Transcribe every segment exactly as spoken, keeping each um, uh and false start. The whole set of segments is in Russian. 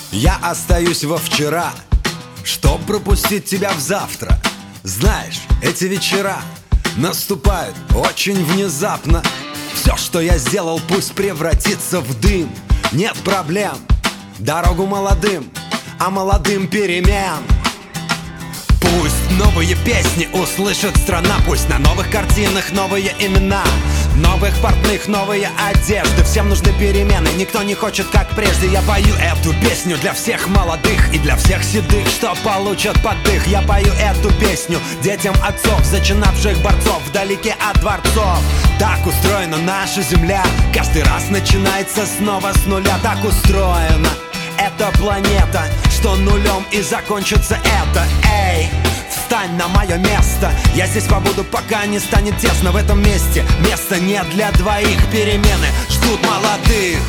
Я остаюсь во вчера, чтоб пропустить тебя в завтра. Знаешь, эти вечера наступают очень внезапно. Все, что я сделал, пусть превратится в дым. Нет проблем, дорогу молодым, а молодым перемен. Пусть новые песни услышит страна, пусть на новых картинах новые имена, новых портных новые одежды. Всем нужны перемены, никто не хочет как прежде. Я пою эту песню для всех молодых и для всех седых, что получат подых. Я пою эту песню детям отцов, зачинавших борцов вдалеке от дворцов. Так устроена наша земля, каждый раз начинается снова с нуля. Так устроена эта планета, что нулем и закончится это. Эй, встань на мое место, я здесь побуду, пока не станет тесно. В этом месте место не для двоих, перемены ждут молодых.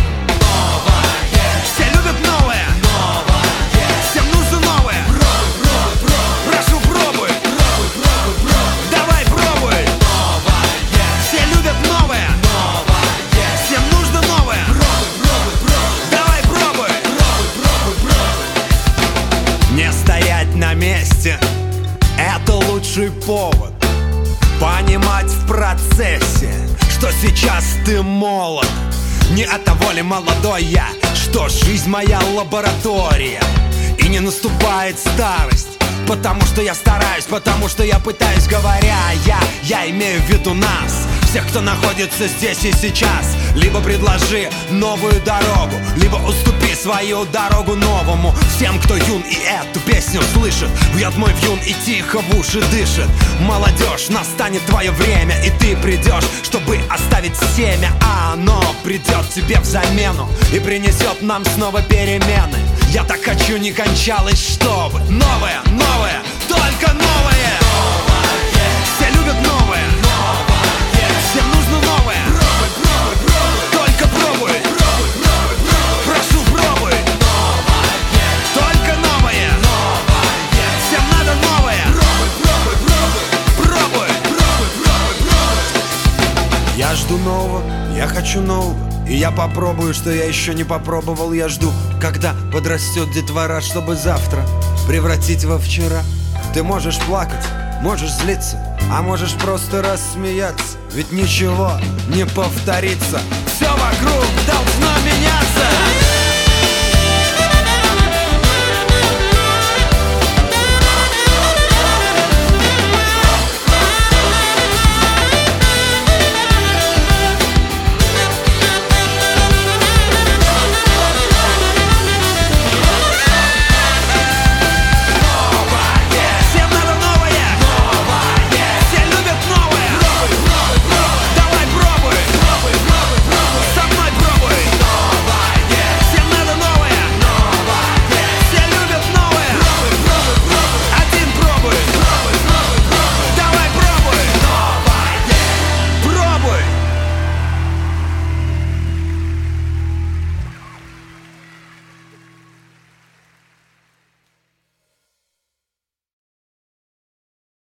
Новое. Все любят новое. Новое. Всем нужно новое. Пробуй, пробуй, пробуй. Прошу, пробуй. Пробуй, пробуй, пробуй. Давай, пробуй. Новое. Все любят новое. Новое. Всем нужно новое. Пробуй, пробуй, пробуй. Давай, пробуй. Пробуй, пробуй, пробуй. Не стоять на месте — это лучший повод понимать в процессе, что сейчас ты молод. Не от того ли молодой я, что жизнь моя лаборатория, и не наступает старость, потому что я стараюсь, потому что я пытаюсь. Говоря я, я имею в виду нас, всех, кто находится здесь и сейчас. Либо предложи новую дорогу, либо уступи свою дорогу новому. Всем, кто юн и эту песню слышит, бьет мой вьюн и тихо в уши дышит. Молодежь, настанет твое время, и ты придешь, чтобы оставить семя. А оно придет тебе в замену и принесет нам снова перемены. Я так хочу, не кончалось, чтобы новое, новое, только новое. Новое. Все любят новое. Новое. Всем нужно новое. Пробуй, пробуй, пробуй. Только пробуй. Пробуй, пробуй, пробуй. Прошу, пробуй. Новое. Только новое. Новое. Всем надо новое. Пробуй, пробуй, пробуй. Пробуй. Пробуй, пробуй, пробуй. Я жду нового, я хочу нового, и я попробую, что я еще не попробовал. Я жду, когда подрастет детвора, чтобы завтра превратить во вчера. Ты можешь плакать, можешь злиться, а можешь просто рассмеяться, ведь ничего не повторится. Все вокруг должно меняться.